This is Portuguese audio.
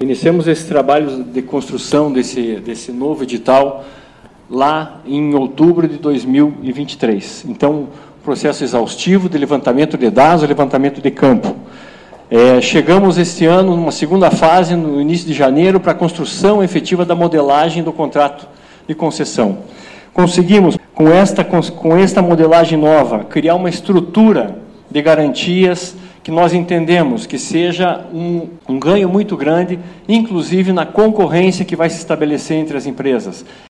Iniciamos esse trabalho de construção desse novo edital lá em outubro de 2023. Então, processo exaustivo de levantamento de dados, levantamento de campo. Chegamos este ano numa segunda fase, no início de janeiro, para a construção efetiva da modelagem do contrato de concessão. Conseguimos, com esta modelagem nova, criar uma estrutura de garantias que nós entendemos que seja um ganho muito grande, inclusive na concorrência que vai se estabelecer entre as empresas.